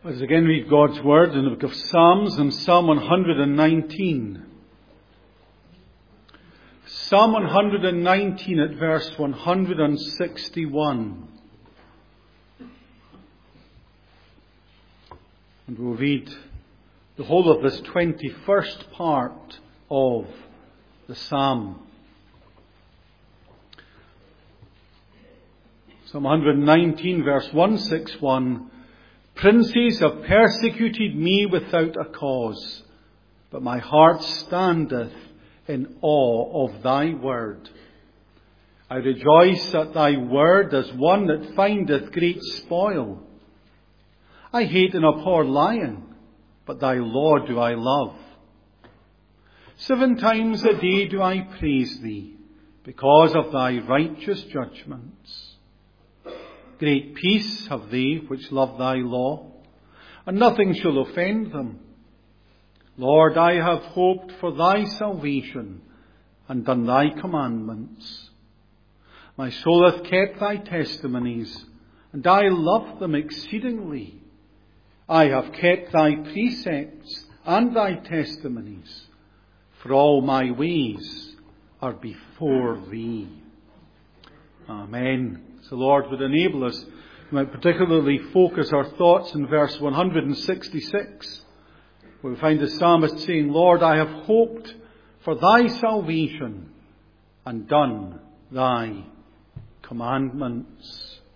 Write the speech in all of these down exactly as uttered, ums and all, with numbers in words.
Let's again read God's Word in the book of Psalms and Psalm one hundred nineteen. Psalm one hundred nineteen at verse one hundred sixty-one. And we'll read the whole of this twenty-first part of the Psalm. Psalm one hundred nineteen verse one sixty-one. Princes have persecuted me without a cause, but my heart standeth in awe of thy word. I rejoice at thy word as one that findeth great spoil. I hate and abhor lying, but thy law do I love. Seven times a day do I praise thee, because of thy righteous judgments. Great peace have they which love thy law, and nothing shall offend them. Lord, I have hoped for thy salvation, and done thy commandments. My soul hath kept thy testimonies, and I love them exceedingly. I have kept thy precepts and thy testimonies, for all my ways are before thee. Amen. So the Lord would enable us, we might particularly focus our thoughts in verse one hundred sixty-six, where we find the psalmist saying, Lord, I have hoped for thy salvation and done thy commandments.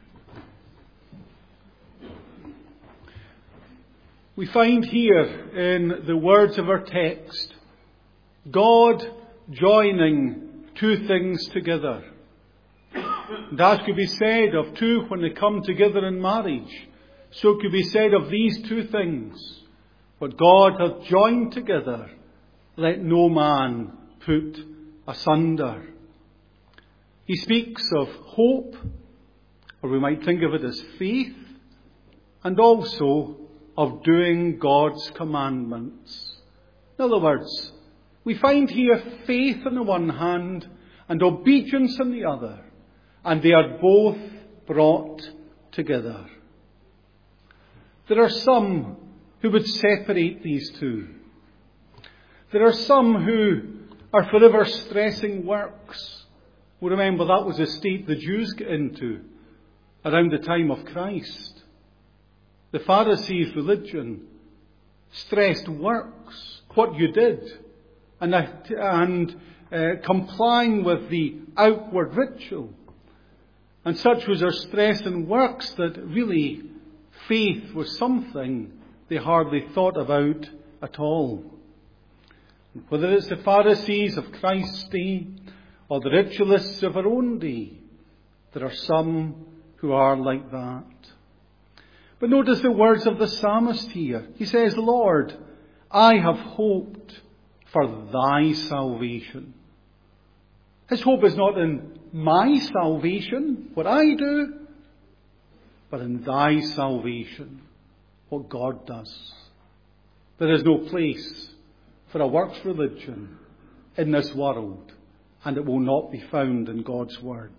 We find here in the words of our text, God joining two things together. And as could be said of two when they come together in marriage, so could be said of these two things. What God hath joined together, let no man put asunder. He speaks of hope, or we might think of it as faith, and also of doing God's commandments. In other words, we find here faith on the one hand and obedience on the other. And they are both brought together. There are some who would separate these two. There are some who are forever stressing works. We remember that was a state the Jews got into around the time of Christ. The Pharisees' religion stressed works, what you did, and, and uh, complying with the outward ritual. And such was their stress in works that really faith was something they hardly thought about at all. Whether it's the Pharisees of Christ's day or the ritualists of our own day, there are some who are like that. But notice the words of the psalmist here. He says, Lord, I have hoped for thy salvation. His hope is not in my salvation, what I do, but in thy salvation, what God does. There is no place for a works religion in this world, and it will not be found in God's word.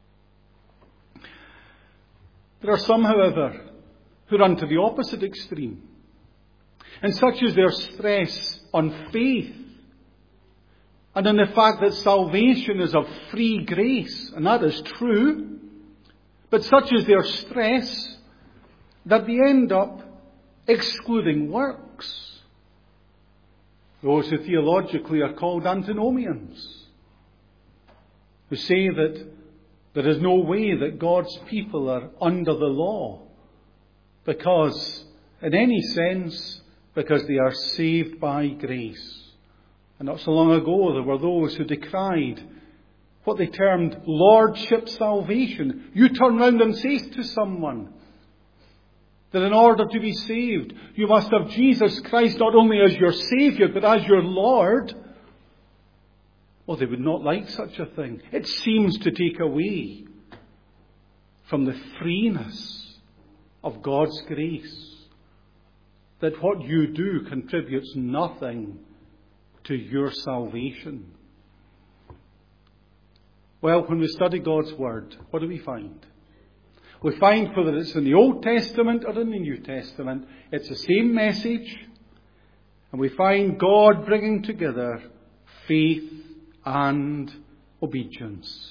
There are some, however, who run to the opposite extreme, and such is their stress on faith and on the fact that salvation is of free grace, and that is true, but such is their stress that they end up excluding works. Those who theologically are called antinomians, who say that there is no way that God's people are under the law, because, in any sense, because they are saved by grace. And not so long ago, there were those who decried what they termed lordship salvation. You turn round and say to someone that in order to be saved, you must have Jesus Christ not only as your Saviour, but as your Lord. Well, they would not like such a thing. It seems to take away from the freeness of God's grace, that what you do contributes nothing to your salvation. Well, when we study God's word, what do we find? We find whether it's in the Old Testament or in the New Testament, it's the same message. And we find God bringing together faith and obedience.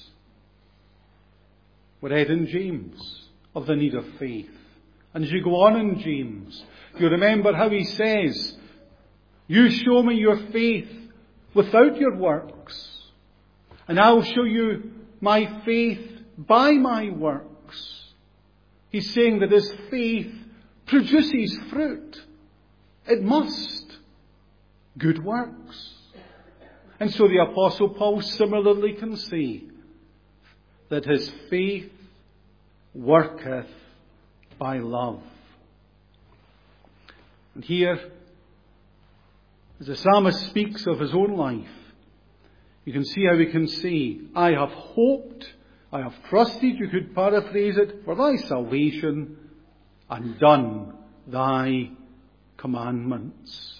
We read in James of the need of faith. And as you go on in James, you remember how he says, you show me your faith without your works, and I'll show you my faith by my works. He's saying that his faith produces fruit. It must. Good works. And so the Apostle Paul similarly can say that his faith worketh by love. And here, as the psalmist speaks of his own life, you can see how he can say, I have hoped, I have trusted, you could paraphrase it, for thy salvation, and done thy commandments.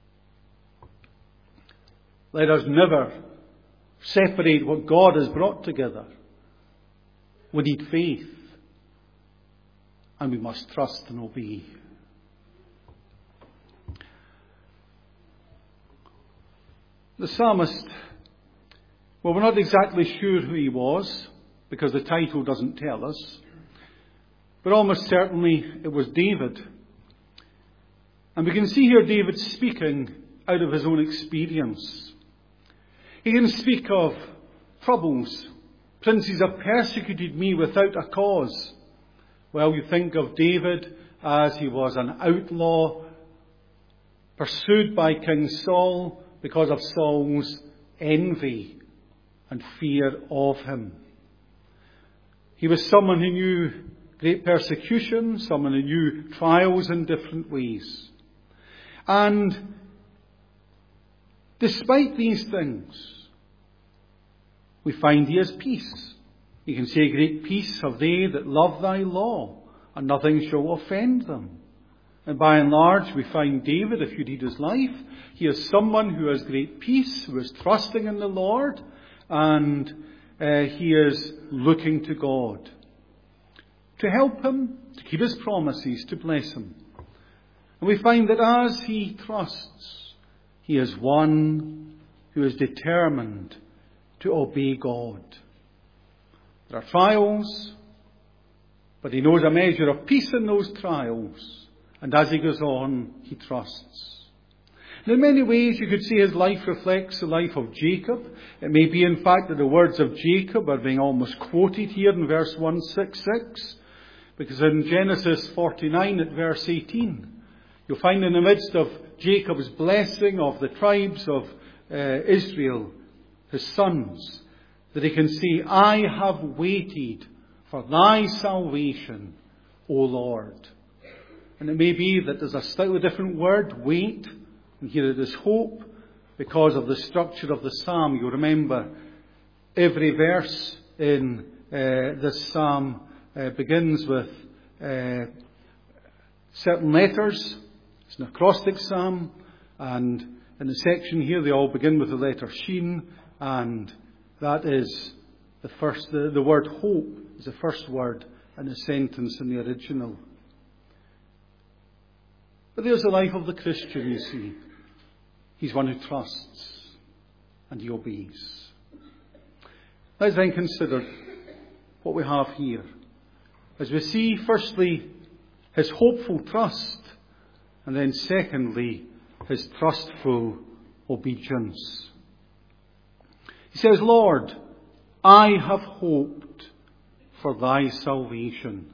Let us never separate what God has brought together. We need faith, and we must trust and obey. The psalmist, well, we're not exactly sure who he was, because the title doesn't tell us, but almost certainly it was David. And we can see here David speaking out of his own experience. He can speak of troubles. Princes have persecuted me without a cause. Well, you think of David as he was an outlaw, pursued by King Saul because of Saul's envy and fear of him. He was someone who knew great persecution, someone who knew trials in different ways. And despite these things, we find he has peace. You can say, great peace have they that love thy law, and nothing shall offend them. And by and large, we find David, if you read his life, he is someone who has great peace, who is trusting in the Lord, and uh, he is looking to God to help him, to keep his promises, to bless him. And we find that as he trusts, he is one who is determined to obey God. There are trials, but he knows a measure of peace in those trials. And as he goes on, he trusts. And in many ways, you could say his life reflects the life of Jacob. It may be, in fact, that the words of Jacob are being almost quoted here in verse one sixty-six. Because in Genesis forty-nine at verse eighteen, you'll find in the midst of Jacob's blessing of the tribes of uh, Israel, his sons, that he can say, I have waited for thy salvation, O Lord. And it may be that there's a slightly different word, wait, and here it is hope, because of the structure of the psalm. You'll remember every verse in uh, this psalm uh, begins with uh, certain letters. It's an acrostic psalm, and in the section here they all begin with the letter Shin, and that is the first, the, the word hope is the first word in the sentence in the original. But there's the life of the Christian, you see. He's one who trusts and he obeys. Let's then consider what we have here. As we see, firstly, his hopeful trust, and then secondly, his trustful obedience. He says, Lord, I have hoped for thy salvation.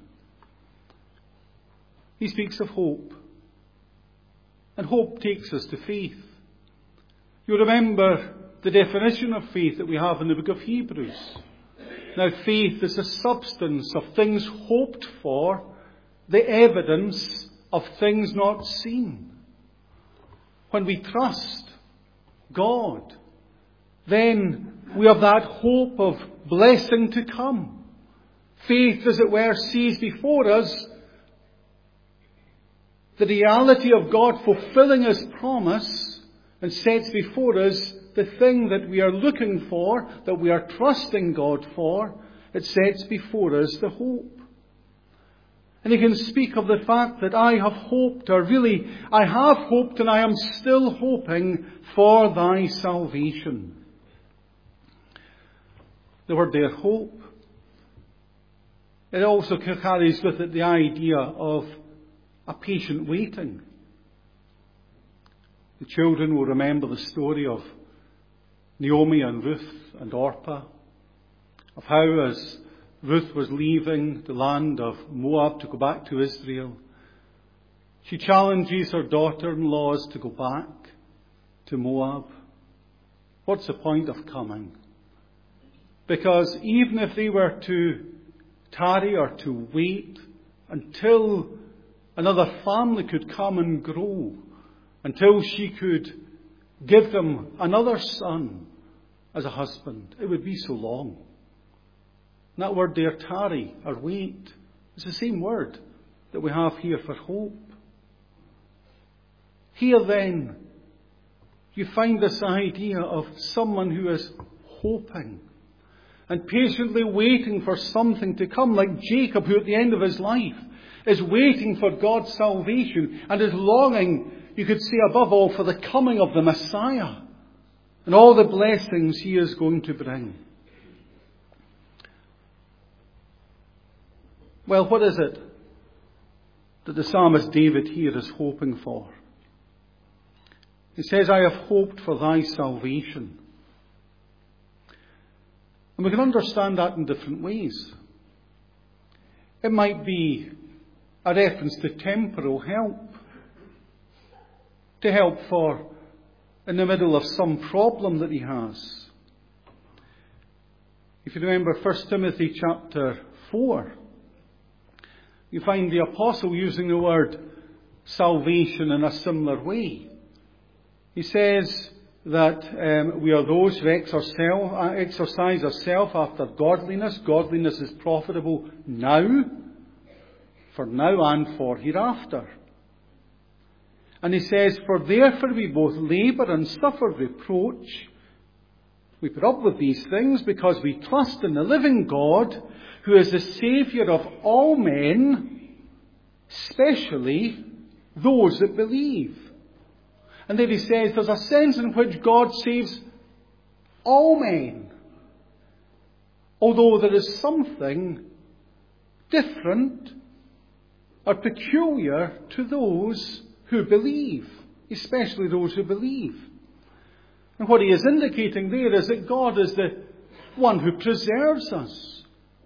He speaks of hope. And hope takes us to faith. You remember the definition of faith that we have in the book of Hebrews. Now, faith is the substance of things hoped for, the evidence of things not seen. When we trust God, then we have that hope of blessing to come. Faith, as it were, sees before us the reality of God fulfilling His promise, and sets before us the thing that we are looking for, that we are trusting God for. It sets before us the hope. And he can speak of the fact that I have hoped, or really, I have hoped and I am still hoping for thy salvation. The word there, hope, it also carries with it the idea of a patient waiting. The children will remember the story of Naomi and Ruth and Orpah, of how as Ruth was leaving the land of Moab to go back to Israel, she challenges her daughter-in-laws to go back to Moab. What's the point of coming? Because even if they were to tarry or to wait until another family could come and grow, until she could give them another son as a husband, it would be so long. And that word there, tarry or wait, is the same word that we have here for hope. Here then, you find this idea of someone who is hoping and patiently waiting for something to come, like Jacob, who at the end of his life is waiting for God's salvation and is longing, you could say above all, for the coming of the Messiah and all the blessings he is going to bring. Well, what is it that the psalmist David here is hoping for? He says, I have hoped for thy salvation. And we can understand that in different ways. It might be a reference to temporal help. To help for in the middle of some problem that he has. If you remember First Timothy chapter four, you find the apostle using the word salvation in a similar way. He says that um, we are those who exercise ourselves after godliness. Godliness is profitable now, for now and for hereafter. And he says, for therefore we both labour and suffer reproach. We put up with these things because we trust in the living God, who is the Saviour of all men, especially those that believe. And then he says there's a sense in which God saves all men. Although there is something different or peculiar to those who believe, especially those who believe. And what he is indicating there is that God is the one who preserves us,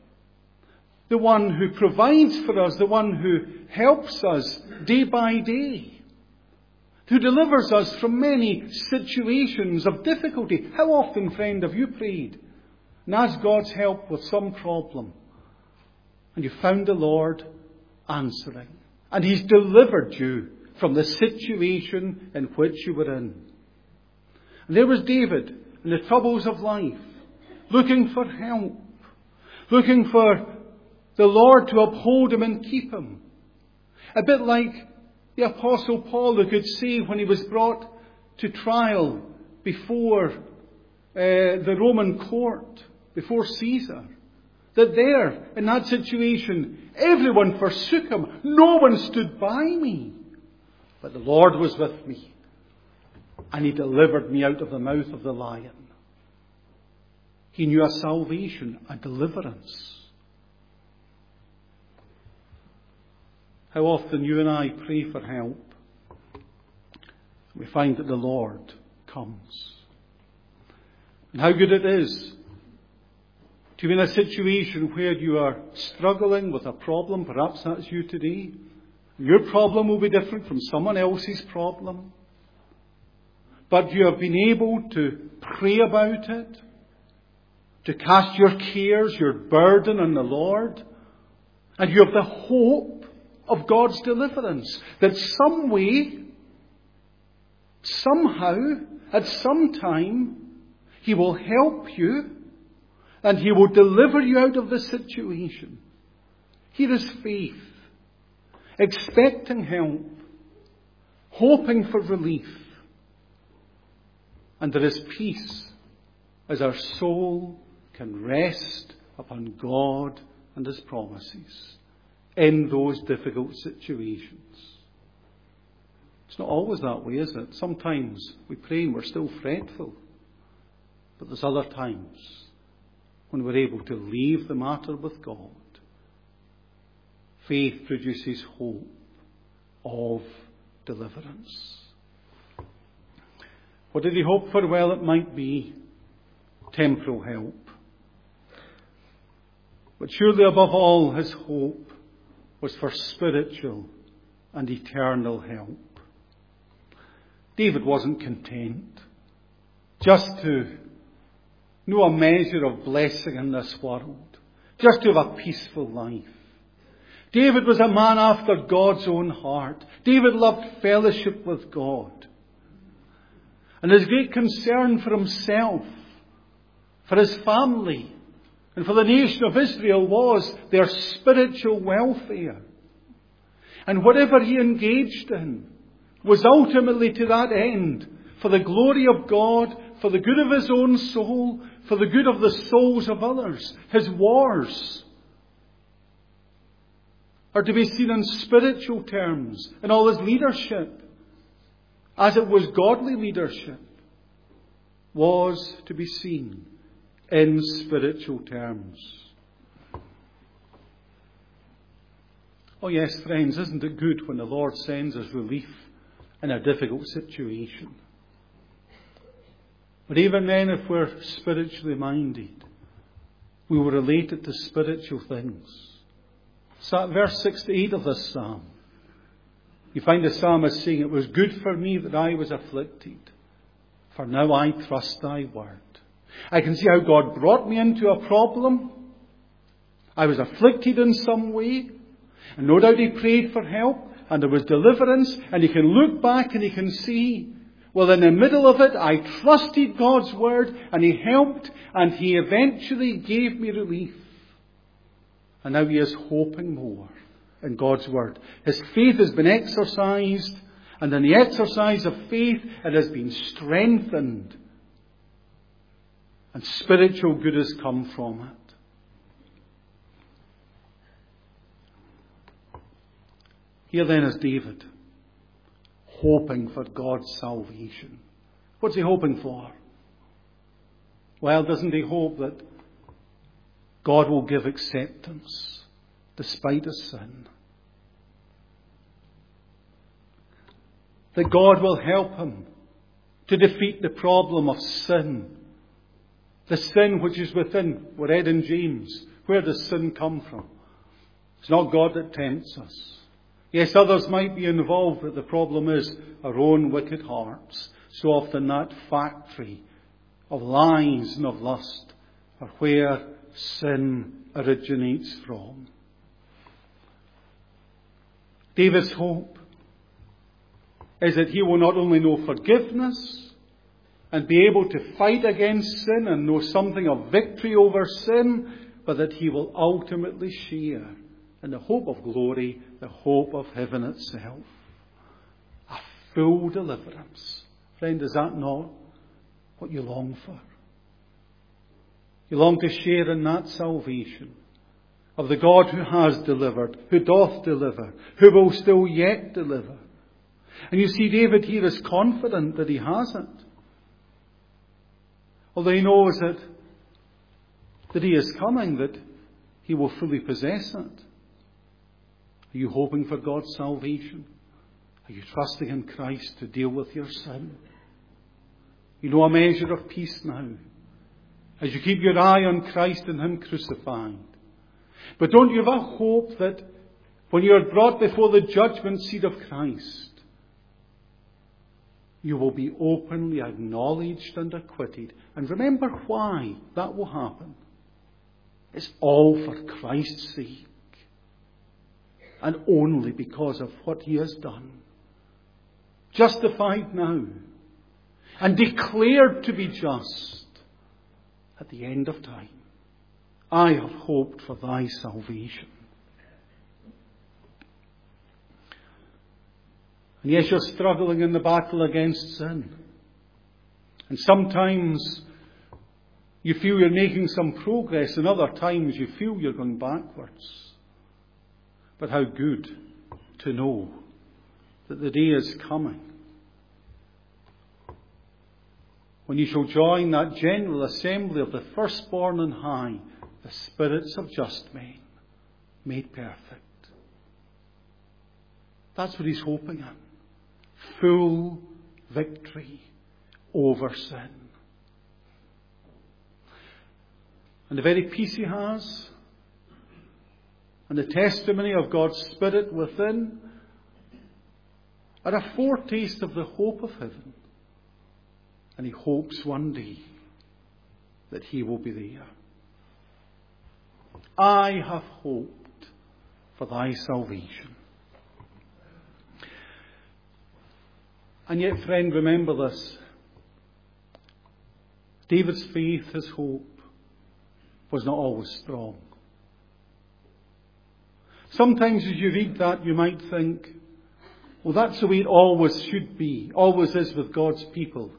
the one who provides for us, the one who helps us day by day, who delivers us from many situations of difficulty. How often, friend, have you prayed and asked God's help with some problem, and you found the Lord answering, and he's delivered you from the situation in which you were in? And there was David in the troubles of life, looking for help, looking for the Lord to uphold him and keep him. A bit like the Apostle Paul, who could say when he was brought to trial before uh, the Roman court, before Caesar, that there, in that situation, everyone forsook him. No one stood by me. But the Lord was with me, and he delivered me out of the mouth of the lion. He knew a salvation, a deliverance. How often you and I pray for help, we find that the Lord comes. And how good it is to be in a situation where you are struggling with a problem. Perhaps that's you today. Your problem will be different from someone else's problem. But you have been able to pray about it, to cast your cares, your burden on the Lord. And you have the hope of God's deliverance, that some way, somehow, at some time, he will help you and he will deliver you out of the situation. Here is faith, expecting help, hoping for relief. And there is peace as our soul can rest upon God and his promises. in those difficult situations. It's not always that way, is it? Sometimes we pray and we're still fretful. But there's other times when we're able to leave the matter with God. Faith produces hope of deliverance. What did he hope for? Well, it might be temporal help. But surely above all, his hope was for spiritual and eternal help. David wasn't content just to know a measure of blessing in this world, just to have a peaceful life. David was a man after God's own heart. David loved fellowship with God. And his great concern for himself, for his family, and for the nation of Israel was their spiritual welfare. And whatever he engaged in was ultimately to that end, for the glory of God, for the good of his own soul, for the good of the souls of others. His wars are to be seen in spiritual terms, in all his leadership, as it was godly leadership, was to be seen in spiritual terms. Oh yes, friends, isn't it good when the Lord sends us relief in a difficult situation? But even then, if we're spiritually minded, we will relate it to spiritual things. So verse six to eight of this psalm, you find the psalmist saying, "It was good for me that I was afflicted, for now I trust thy word." I can see how God brought me into a problem. I was afflicted in some way, and no doubt he prayed for help, and there was deliverance, and he can look back and he can see, well, in the middle of it, I trusted God's word, and he helped, and he eventually gave me relief. And now he is hoping more in God's word. His faith has been exercised, and in the exercise of faith, it has been strengthened. And spiritual good has come from it. Here then is David, hoping for God's salvation. What's he hoping for? Well, doesn't he hope that God will give acceptance despite his sin? That God will help him to defeat the problem of sin. The sin which is within. We read in James, where does sin come from? It's not God that tempts us. Yes, others might be involved, but the problem is our own wicked hearts. So often that factory of lies and of lust are where sin originates from. David's hope is that he will not only know forgiveness and be able to fight against sin and know something of victory over sin, but that he will ultimately share in the hope of glory, the hope of heaven itself. A full deliverance. Friend, is that not what you long for? You long to share in that salvation of the God who has delivered, who doth deliver, who will still yet deliver. And you see, David here is confident that he has it. Although he knows that, that he is coming, that he will fully possess it. Are you hoping for God's salvation? Are you trusting in Christ to deal with your sin? You know a measure of peace now, as you keep your eye on Christ and him crucified. But don't you have a hope that when you are brought before the judgment seat of Christ, you will be openly acknowledged and acquitted? And remember why that will happen. It's all for Christ's sake. And only because of what he has done. Justified now. And declared to be just at the end of time. I have hoped for thy salvation. And yes, you're struggling in the battle against sin. And sometimes you feel you're making some progress, and other times you feel you're going backwards. but how good to know that the day is coming when you shall join that general assembly of the firstborn on high, the spirits of just men made perfect. That's what he's hoping in. Full victory over sin. And the very peace he has, and the testimony of God's Spirit within, are a foretaste of the hope of heaven. And he hopes one day that he will be there. I have hoped for thy salvation. And yet, friend, remember this. David's faith, his hope, was not always strong. Sometimes as you read that, you might think, well, that's the way it always should be, always is with God's people.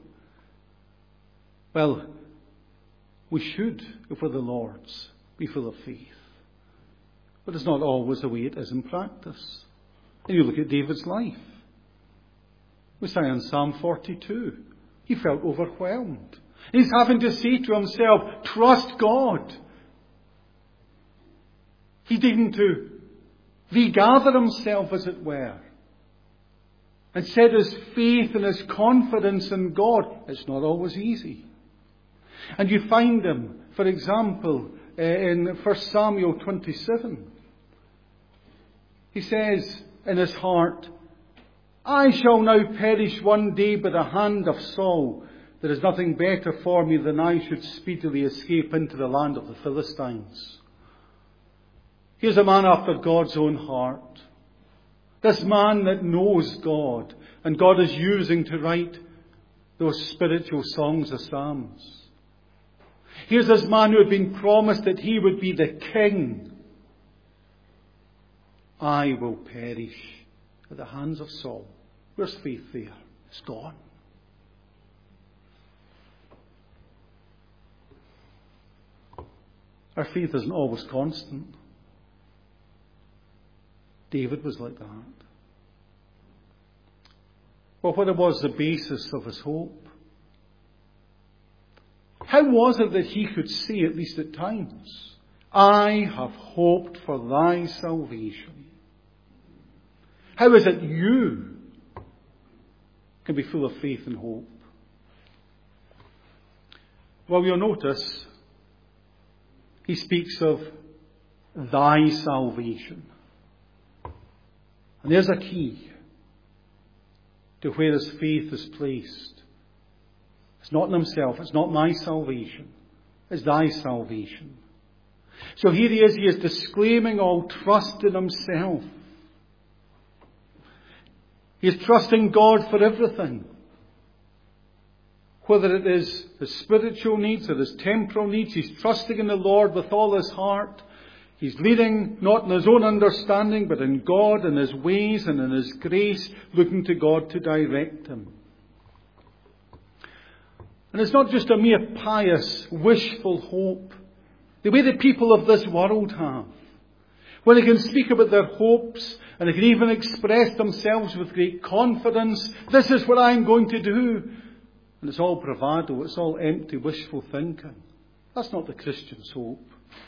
Well, we should, if we're the Lord's, be full of faith. But it's not always the way it is in practice. And you look at David's life. We say in Psalm forty-two, he felt overwhelmed. He's having to say to himself, trust God. He's needing to regather himself, as it were, and set his faith and his confidence in God. It's not always easy. And you find him, for example, in First Samuel twenty-seven. He says in his heart, I shall now perish one day by the hand of Saul. There is nothing better for me than I should speedily escape into the land of the Philistines. Here's a man after God's own heart. This man that knows God, and God is using to write those spiritual songs of Psalms. Here's this man who had been promised that he would be the king. I will perish at the hands of Saul. Where's faith there? It's gone. Our faith isn't always constant. David was like that. Well, what was the basis of his hope? How was it that he could say, at least at times, I have hoped for thy salvation? How is it you can be full of faith and hope? Well, you'll notice he speaks of thy salvation. And there's a key to where his faith is placed. It's not in himself. It's not my salvation. It's thy salvation. So here he is. He is disclaiming all trust in himself. He is trusting God for everything. Whether it is his spiritual needs or his temporal needs, he's trusting in the Lord with all his heart. He's leading not in his own understanding, but in God and his ways and in his grace, looking to God to direct him. And it's not just a mere pious, wishful hope, the way the people of this world have. When they can speak about their hopes, and they can even express themselves with great confidence, this is what I'm going to do. And it's all bravado, it's all empty, wishful thinking. That's not the Christian's hope.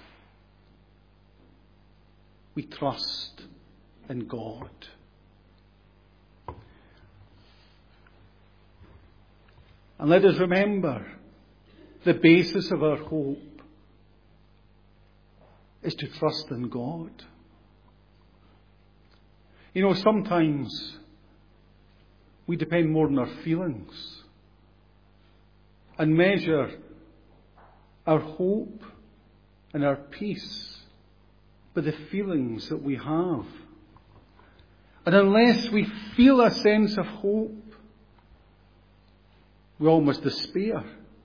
We trust in God. And let us remember, the basis of our hope is to trust in God. You know, sometimes we depend more on our feelings and measure our hope and our peace by the feelings that we have. And unless we feel a sense of hope, we almost despair.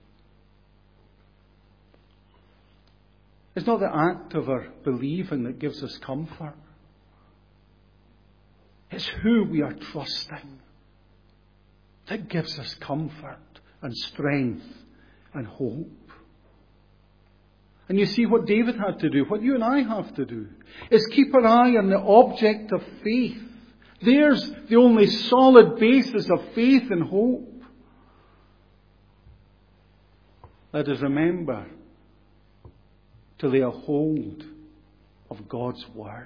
It's not the act of our believing that gives us comfort. It's who we are trusting that gives us comfort and strength and hope. And you see what David had to do, what you and I have to do, is keep our eye on the object of faith. There's the only solid basis of faith and hope. Let us remember to lay a hold of God's Word.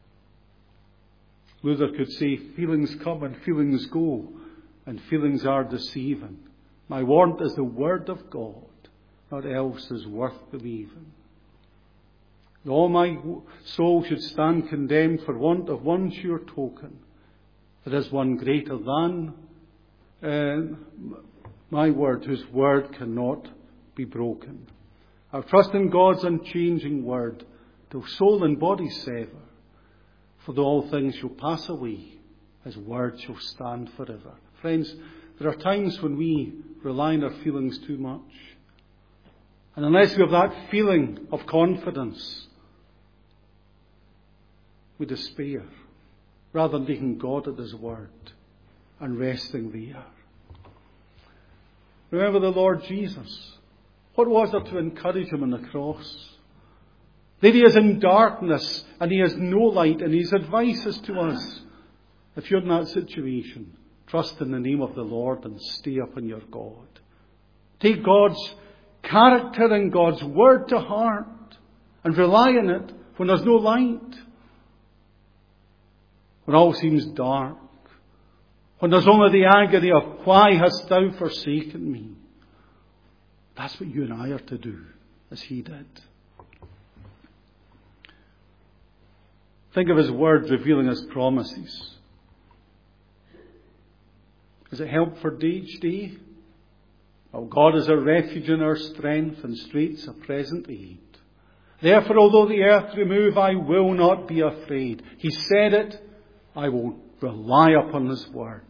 Luther could say, feelings come and feelings go, and feelings are deceiving. My warrant is the Word of God. Not else is worth believing. All my soul should stand condemned for want of one sure token. There is one greater than uh, my word, whose word cannot be broken. I trust in God's unchanging word, till soul and body sever. For though all things shall pass away, His word shall stand forever. Friends, there are times when we rely on our feelings too much. And unless we have that feeling of confidence, we despair, rather than taking God at His word and resting there. Remember the Lord Jesus. What was there to encourage Him on the cross? That He is in darkness and He has no light, and His advice is to us, if you're in that situation, trust in the name of the Lord and stay upon your God. Take God's character and God's word to heart and rely on it when there's no light, when all seems dark, when there's only the agony of why hast thou forsaken me. That's what you and I are to do, as He did. Think of His word revealing His promises. Is it help for each day? Oh, God is a refuge in our strength, and straits a present aid. Therefore, although the earth remove, I will not be afraid. He said it, I will rely upon His word.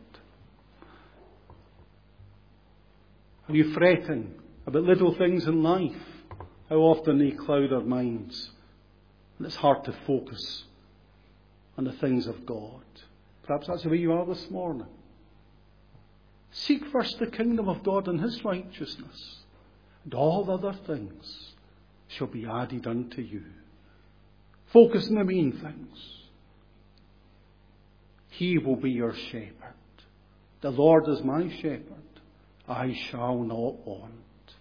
Are you fretting about little things in life? How often they cloud our minds, and it's hard to focus on the things of God. Perhaps that's the way you are this morning. Seek first the kingdom of God and His righteousness, and all other things shall be added unto you. Focus on the main things. He will be your shepherd. The Lord is my shepherd. I shall not want.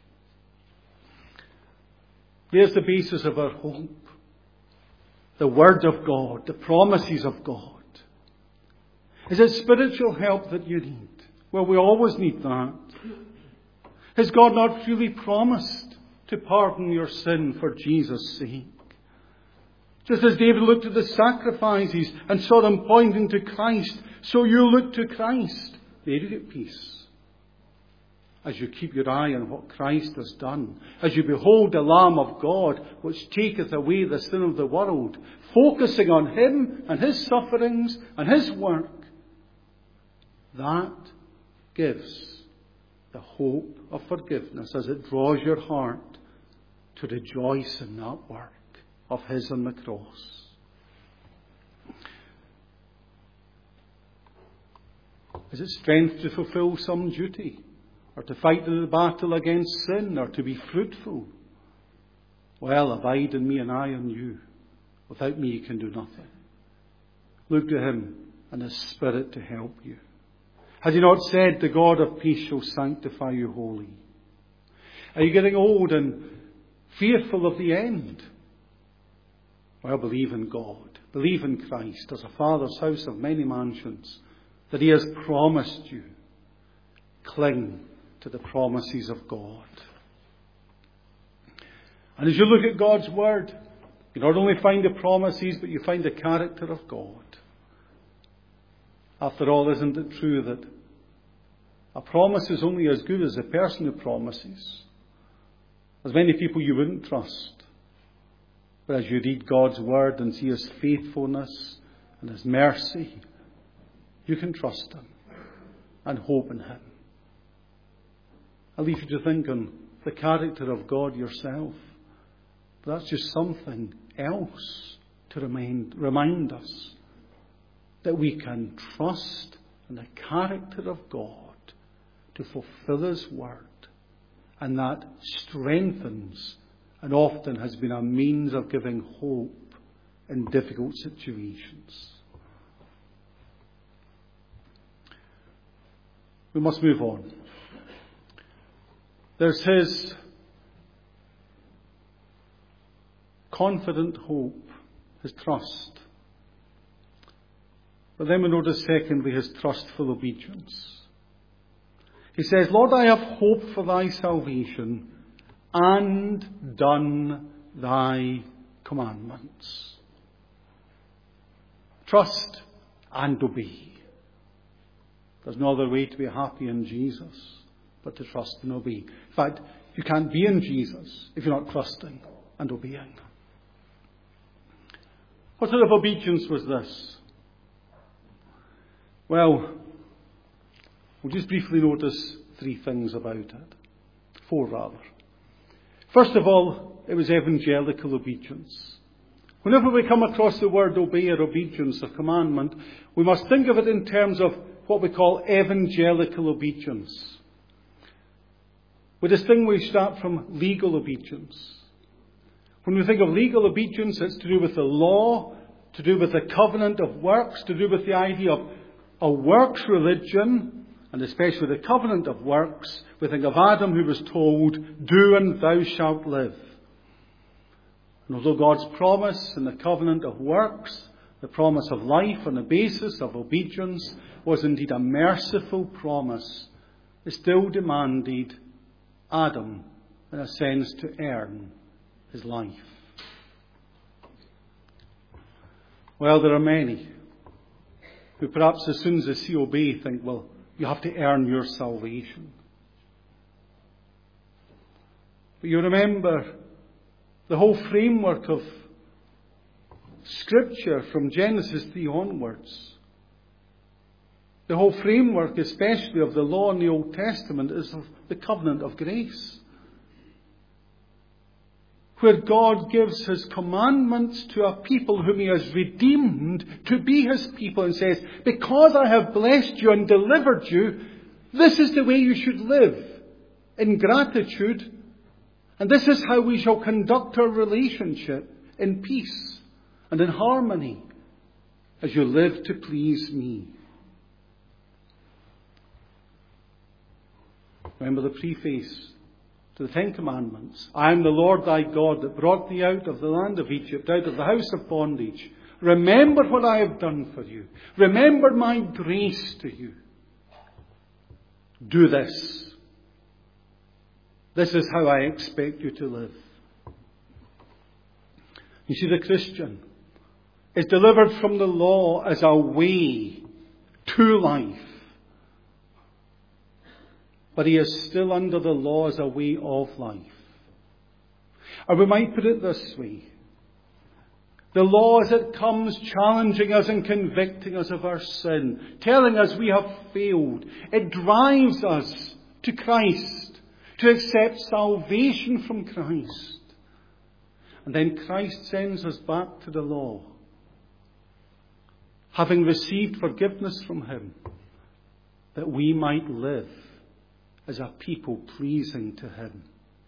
There's the basis of our hope. The Word of God, the promises of God. Is it spiritual help that you need? Well, we always need that. Has God not freely promised to pardon your sin for Jesus' sake? Just as David looked at the sacrifices and saw them pointing to Christ, so you look to Christ. There you get peace. As you keep your eye on what Christ has done, as you behold the Lamb of God, which taketh away the sin of the world, focusing on Him and His sufferings and His work, that gives the hope of forgiveness as it draws your heart to rejoice in that work of His on the cross. Is it strength to fulfill some duty, or to fight the battle against sin, or to be fruitful? Well, abide in me and I in you. Without me you can do nothing. Look to Him and His Spirit to help you. Has He not said, the God of peace shall sanctify you wholly? Are you getting old and fearful of the end? Well, believe in God. Believe in Christ as a Father's house of many mansions that He has promised you. Cling to the promises of God. And as you look at God's Word, you not only find the promises, but you find the character of God. After all, isn't it true that a promise is only as good as the person who promises? There's many people you wouldn't trust. But as you read God's Word and see His faithfulness and His mercy, you can trust Him and hope in Him. I'll leave you to think on the character of God yourself. But that's just something else to remind, remind us that we can trust in the character of God to fulfill His word. And that strengthens and often has been a means of giving hope in difficult situations. We must move on. There's his confident hope, his trust. But then we notice secondly his trustful obedience. He says, Lord, I have hoped for thy salvation and done thy commandments. Trust and obey. There's no other way to be happy in Jesus but to trust and obey. In fact, you can't be in Jesus if you're not trusting and obeying. What sort of obedience was this? Well, we'll just briefly notice three things about it. Four, rather. First of all, it was evangelical obedience. Whenever we come across the word obey or obedience or commandment, we must think of it in terms of what we call evangelical obedience. We distinguish that from legal obedience. When we think of legal obedience, it's to do with the law, to do with the covenant of works, to do with the idea of a works religion, and especially the covenant of works. We think of Adam, who was told, do and thou shalt live. And although God's promise in the covenant of works, the promise of life on the basis of obedience, was indeed a merciful promise, it still demanded Adam, in a sense, to earn his life. Well, there are many who perhaps as soon as they see obey think, well, you have to earn your salvation. But you remember the whole framework of Scripture from Genesis three onwards. The whole framework, especially of the law in the Old Testament, is of the covenant of grace, where God gives his commandments to a people whom he has redeemed to be his people, and says, because I have blessed you and delivered you, this is the way you should live, in gratitude, and this is how we shall conduct our relationship in peace and in harmony as you live to please me. Remember the preface to the Ten Commandments. I am the Lord thy God that brought thee out of the land of Egypt, out of the house of bondage. Remember what I have done for you. Remember my grace to you. Do this. This is how I expect you to live. You see, the Christian is delivered from the law as a way to life. But he is still under the law as a way of life. Or we might put it this way. The law as it comes challenging us and convicting us of our sin, telling us we have failed. It drives us to Christ, to accept salvation from Christ. And then Christ sends us back to the law, having received forgiveness from him, that we might live as a people pleasing to him.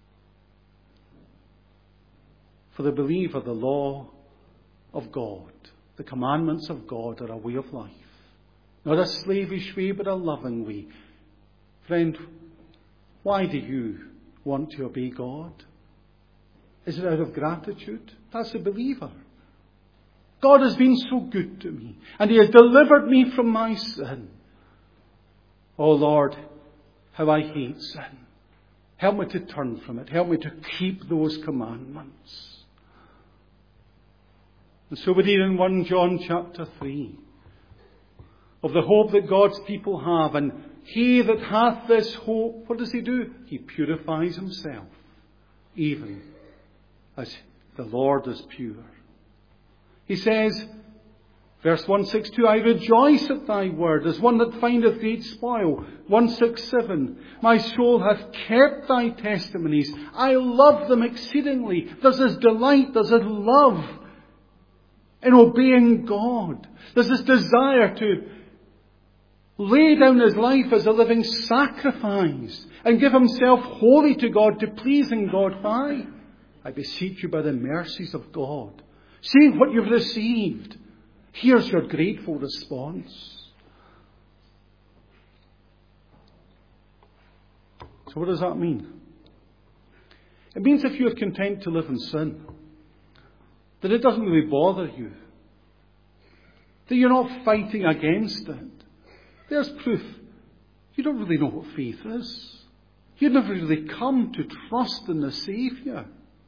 For the believer, the law of God, the commandments of God, are a way of life. Not a slavish way, but a loving way. Friend, why do you want to obey God? Is it out of gratitude? That's a believer. God has been so good to me, and he has delivered me from my sin. Oh Lord, how I hate sin. Help me to turn from it. Help me to keep those commandments. And so we read in First John chapter three of the hope that God's people have. And he that hath this hope, what does he do? He purifies himself, even as the Lord is pure. He says, verse one sixty-two, I rejoice at thy word, as one that findeth great spoil. one sixty-seven, my soul hath kept thy testimonies. I love them exceedingly. There's this delight, there's this love in obeying God. There's this desire to lay down his life as a living sacrifice and give himself wholly to God, to pleasing God. Why? I beseech you by the mercies of God, seeing what you've received, here's your grateful response. So what does that mean? It means if you're content to live in sin, that it doesn't really bother you, that you're not fighting against it. There's proof. You don't really know what faith is. You've never really come to trust in the Saviour.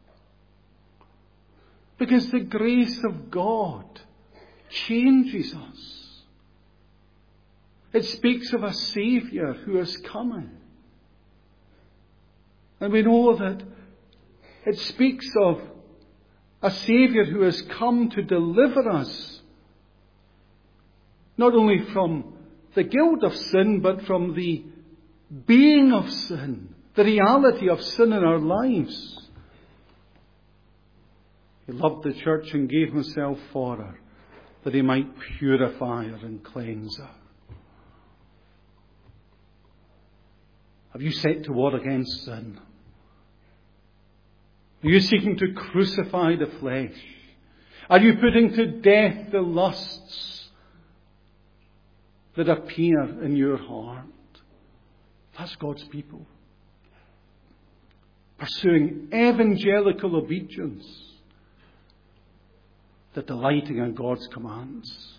Because the grace of God changes us. It speaks of a Saviour who is coming. And we know that it speaks of a Saviour who has come to deliver us, not only from the guilt of sin, but from the being of sin, the reality of sin in our lives. He loved the church and gave himself for her, that he might purify her and cleanse her. Have you set to war against sin? Are you seeking to crucify the flesh? Are you putting to death the lusts that appear in your heart? That's God's people. Pursuing evangelical obedience, that delighting in God's commands.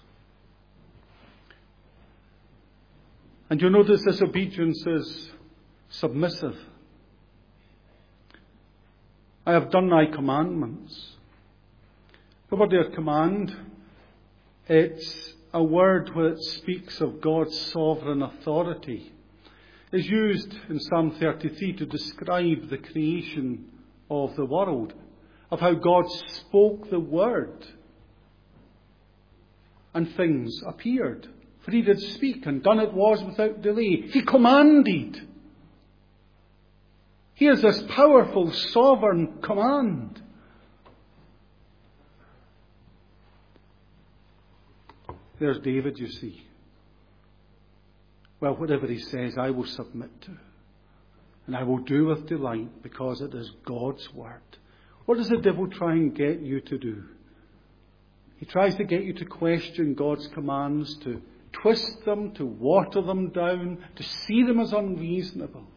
And you'll notice this obedience is submissive. I have done thy commandments. The word there, command, it's a word which speaks of God's sovereign authority. It's used in Psalm thirty-three to describe the creation of the world, of how God spoke the word and things appeared. For he did speak, and done it was without delay. He commanded. Here's this powerful, sovereign command. There's David, you see. Well, whatever he says, I will submit to. And I will do with delight, because it is God's word. What does the devil try and get you to do? He tries to get you to question God's commands, to twist them, to water them down, to see them as unreasonable.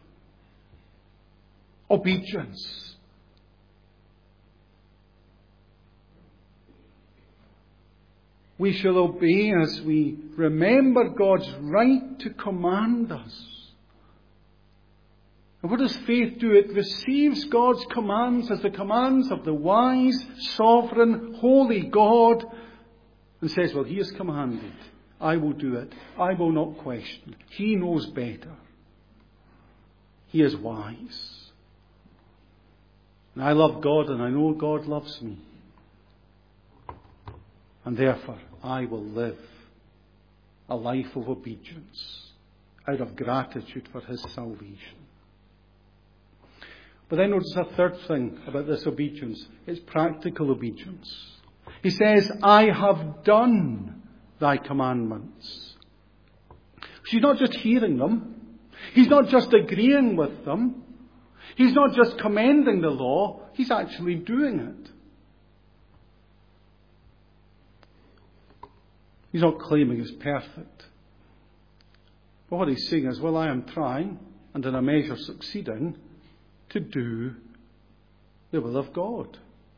Obedience. We shall obey as we remember God's right to command us. And what does faith do? It receives God's commands as the commands of the wise, sovereign, holy God, and says, well, he has commanded. I will do it. I will not question. He knows better. He is wise. And I love God, and I know God loves me. And therefore, I will live a life of obedience out of gratitude for his salvation. But then notice a third thing about this obedience. It's practical obedience. He says, I have done thy commandments. He's not just hearing them. He's not just agreeing with them. He's not just commending the law. He's actually doing it. He's not claiming it's perfect. But what he's saying is, well, I am trying, and in a measure succeeding, to do the will of God.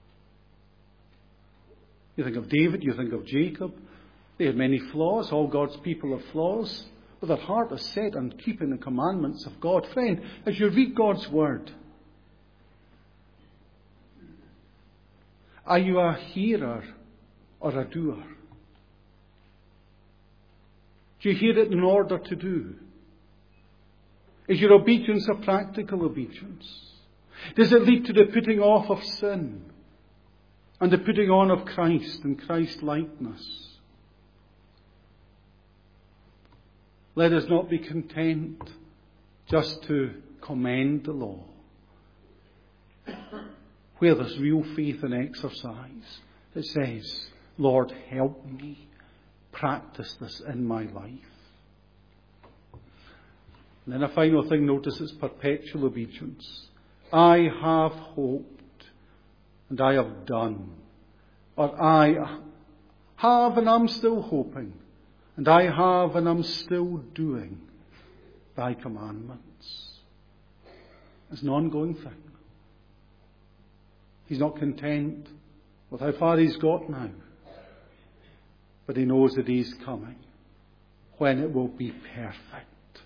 You think of David, you think of Jacob. They had many flaws. All God's people have flaws. But their heart is set on keeping the commandments of God. Friend, as you read God's word, are you a hearer or a doer? Do you hear it in order to do? Is your obedience a practical obedience? Does it lead to the putting off of sin and the putting on of Christ and Christ-likeness? Let us not be content just to commend the law, where there's real faith and exercise. It says, Lord, help me practice this in my life. And then a final thing, notice it's perpetual obedience. I have hoped and I have done, or I have and am still hoping, and I have and am still doing thy commandments. It's an ongoing thing. He's not content with how far he's got now, but he knows that he's coming when it will be perfect.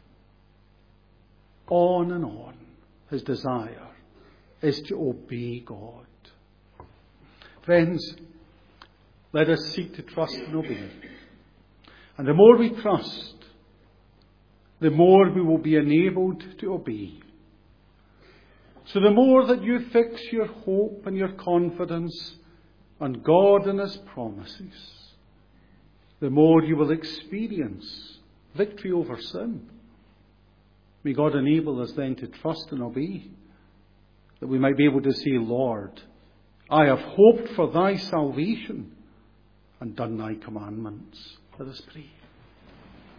On and on, his desire is to obey God. Friends, let us seek to trust and obey. And the more we trust, the more we will be enabled to obey. So the more that you fix your hope and your confidence on God and his promises, the more you will experience victory over sin. May God enable us then to trust and obey, that we might be able to say, Lord, I have hoped for thy salvation and done thy commandments. Let us pray.